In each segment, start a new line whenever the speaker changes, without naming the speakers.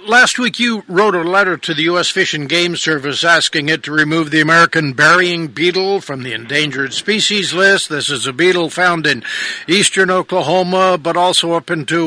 last week you wrote a letter to the U.S. Fish and Game Service asking it to remove the American burying beetle from the endangered species list. This is a beetle found in eastern Oklahoma, but also up into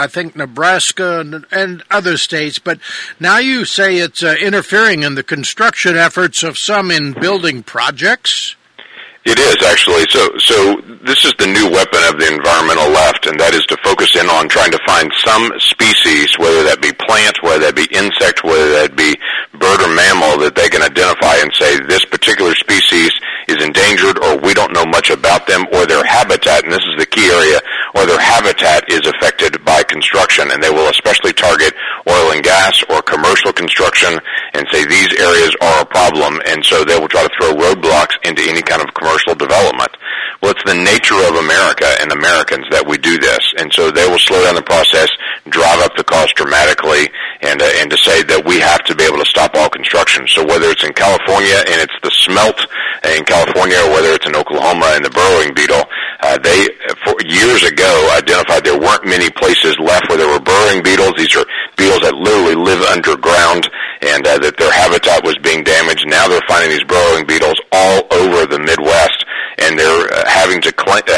Nebraska and other states. But now you say it's interfering in the construction efforts of some in building projects?
It is, actually. So this is the new weapon of the environmental left, and that is to focus in on trying to find some species, whether that be plant, whether that be insect, whether that be bird or mammal, that they can identify and say this particular species is endangered, or we don't know much about them, or their habitat, and this is the key area, or their habitat is affected by construction, and they will especially target oil and gas or commercial construction and say these areas are a problem, and so they will try to throw roadblocks into any kind of commercial development. Well, it's the nature of America and Americans that we do this, and so they will slow down the process, drive up the cost dramatically, and to say that we have to be able to stop all construction. So whether it's in California and it's the smelt in California, or whether it's in Oklahoma and the burrowing beetle, they, for years ago, identified there weren't many places left where there were burrowing beetles. These are beetles that literally live underground, and that their habitat was being damaged. Now they're finding these burrowing beetles all over the Midwest, and they're having to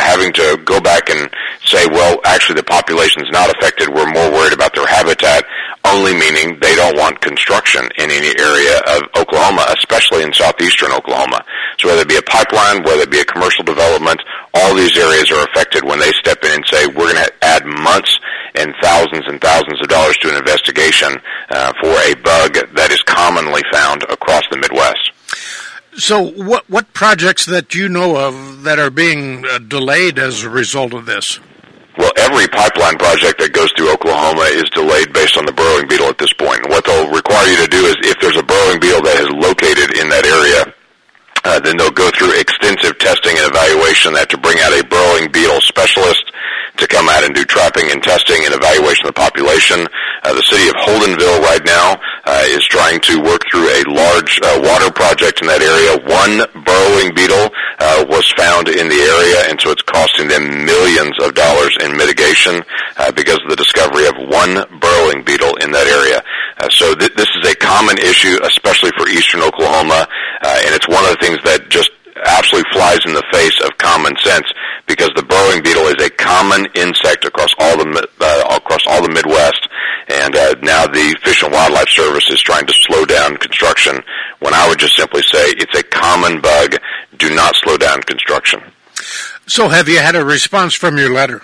go back and say, well, actually the population's not affected. We're more worried about their habitat, only meaning they don't want construction in any area of Oklahoma, especially in southeastern Oklahoma. So whether it be a pipeline, whether it be a commercial development, all these areas are affected when they step in and say, we're going to add months and thousands of dollars to an investigation for a bug that is commonly found across the Midwest.
So what projects that you know of that are being delayed as a result of this?
Well, every pipeline project that goes through Oklahoma is delayed based on the burrowing beetle at this point. And what they'll require you to do is, if there's a burrowing beetle that is located in that area, then they'll go through extensive testing and evaluation. They have to bring out a burrowing beetle specialist to come out and do trapping and testing and evaluation of the population. The city of Holdenville right now is trying to work through a large water project in that area. One burrowing beetle was found in the area, and so it's costing them millions of dollars in mitigation because of the discovery of one burrowing beetle in that area. So this is a common issue, especially for eastern Oklahoma, and it's one of the things that just absolutely flies in the face of common sense, because the burrowing beetle is a common insect across all the Midwest, and now the Fish and Wildlife Service is trying to slow down construction, when I would just simply say it's a common bug. Do not slow down construction.
So have you had a response from your letter?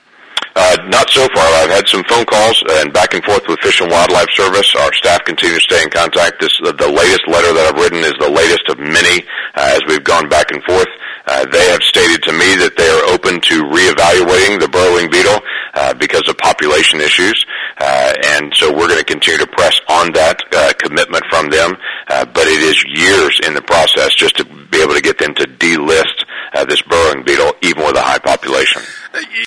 Not so far. I've had some phone calls and back and forth with Fish and Wildlife Service. Our staff continues to stay in contact. The latest letter that I've written is the latest of many as we've gone back and forth. They have stated to me that they are open to reevaluating the burrowing beetle because of population issues, and so we're going to continue to press on that commitment from them. But it is years in the process just to be able to get them to delist this burrowing beetle, even with a high population.